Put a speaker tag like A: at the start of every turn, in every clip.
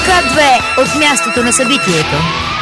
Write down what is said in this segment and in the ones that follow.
A: К2 от мястото на събитието.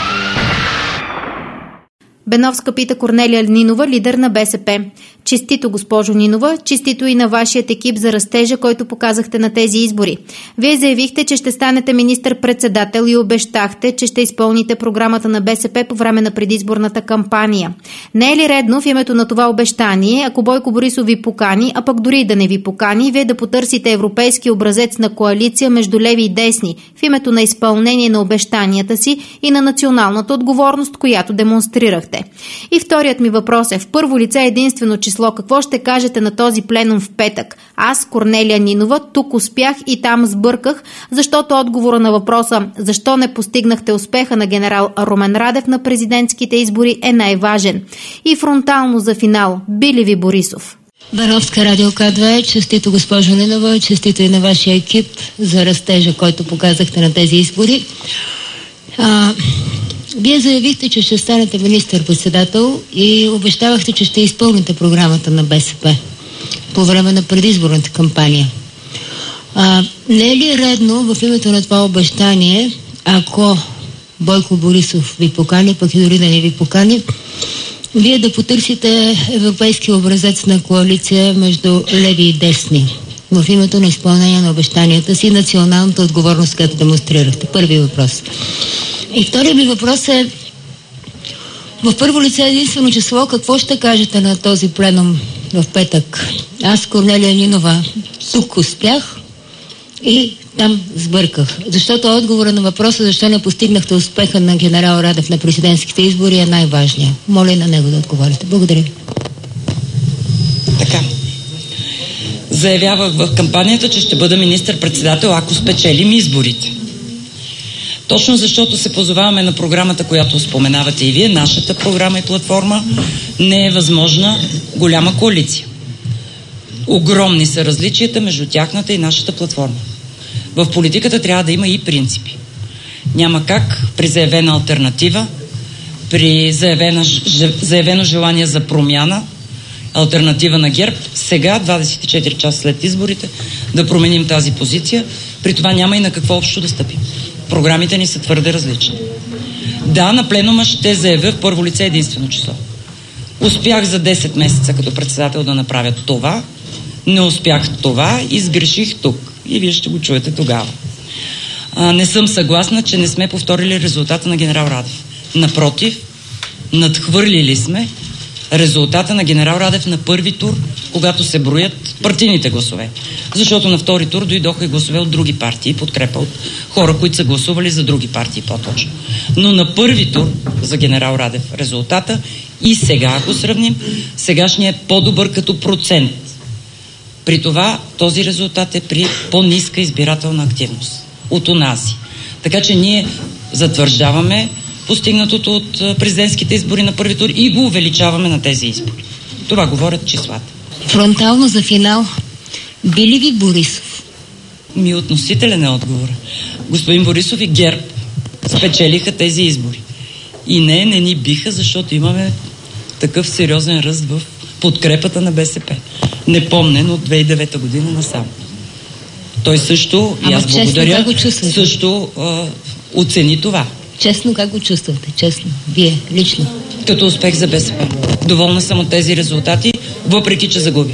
B: Беновска пита Корнелия Нинова, лидер на БСП. Честито, госпожо Нинова, честито и на вашият екип за растежа, който показахте на тези избори. Вие заявихте, че ще станете министър-председател и обещахте, че ще изпълните програмата на БСП по време на предизборната кампания. Не е ли редно в името на това обещание, ако Бойко Борисов ви покани, а пък дори и да не ви покани, вие да потърсите европейски образец на коалиция между леви и десни в името на изпълнение на обещанията си и на националната отговорност, която демонстрирахте? И вторият ми въпрос е: в първо лице единствено число, какво ще кажете на този пленум в петък? Аз, Корнелия Нинова, тук успях и там сбърках, защото отговора на въпроса защо не постигнахте успеха на генерал Румен Радев на президентските избори е най-важен. И фронтално за финал: би ли ви Борисов?
C: Беновска, радио К2, честито госпожо Нинова, честито и на вашия екип за растежа, който показахте на тези избори. Вие заявихте, че ще станете министър-председател и обещавахте, че ще изпълните програмата на БСП по време на предизборната кампания. Не е ли редно в името на това обещание, ако Бойко Борисов ви покани, пък и дори да не ви покани, вие да потърсите европейски образец на коалиция между леви и десни в името на изпълнение на обещанията си и националната отговорност, която демонстрирахте? Първи въпрос. И втория ми въпрос е: в първо лице единствено число, какво ще кажете на този пленум в петък? Аз, Корнелия Нинова, тук успях и там сбърках. Защото отговора на въпроса защо не постигнахте успеха на генерал Радев на президентските избори е най-важният. Моля на него да отговорите. Благодаря.
D: Така. Заявявах в кампанията, че ще бъда министър-председател, ако спечелим изборите. Точно защото се позоваваме на програмата, която споменавате и вие, нашата програма и платформа, не е възможна голяма коалиция. Огромни са различията между тяхната и нашата платформа. В политиката трябва да има и принципи. Няма как при заявена алтернатива, при заявено желание за промяна, алтернатива на ГЕРБ, сега, 24 часа след изборите, да променим тази позиция. При това няма и на какво общо да стъпим. Програмите ни са твърде различни. Да, на пленума ще заявя в първо лице единствено число. Успях за 10 месеца като председател да направя това, не успях това и сгреших тук. И вие ще го чуете тогава. Не съм съгласна, че не сме повторили резултата на генерал Радев. Напротив, надхвърлили сме резултата на генерал Радев на първи тур, когато се броят партийните гласове. Защото на втори тур дойдоха и гласове от други партии, подкрепа от хора, които са гласували за други партии по-точно. Но на първи тур за генерал Радев резултата и сега, ако сравним, сегашният е по-добър като процент. При това този резултат е при по-ниска избирателна активност от онази. Така че ние затвърждаваме постигнатото от президентските избори на първи тур и го увеличаваме на тези избори. Това говорят числата.
C: Фронтално за финал: би ли ви Борисов?
D: Относителен е отговора. Господин Борисов и ГЕРБ спечелиха тези избори. И не ни биха, защото имаме такъв сериозен ръст в подкрепата на БСП. Непомнен от 2009 година насам. Той също, и аз благодаря, също оцени това.
C: Честно, как го чувствате? Честно. Вие, лично.
D: Като успех за БСП. Доволна съм от тези резултати, въпреки че загубих.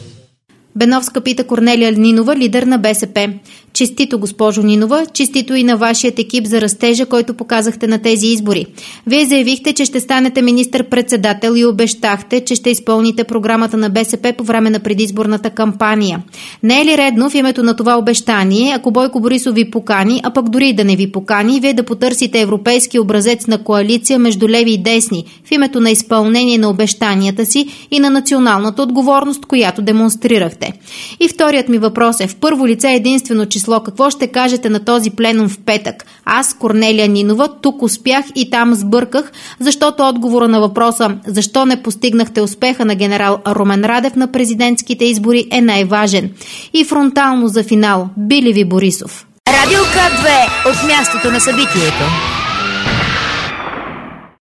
B: Беновска пита Корнелия Нинова, лидер на БСП. Честито, госпожо Нинова, честито и на вашият екип за растежа, който показахте на тези избори. Вие заявихте, че ще станете министър-председател и обещахте, че ще изпълните програмата на БСП по време на предизборната кампания. Не е ли редно в името на това обещание, ако Бойко Борисов ви покани, а пък дори и да не ви покани, вие да потърсите европейски образец на коалиция между леви и десни в името на изпълнение на обещанията си и на националната отговорност, която демонстрирахте? И вторият ми въпрос е: в първо лице единствено число, какво ще кажете на този пленум в петък? Аз, Корнелия Нинова, тук успях и там сбърках, защото отговора на въпроса защо не постигнахте успеха на генерал Румен Радев на президентските избори е най-важен. И фронтално за финал: би ли ви Борисов?
A: Радио К2 от мястото на събитието.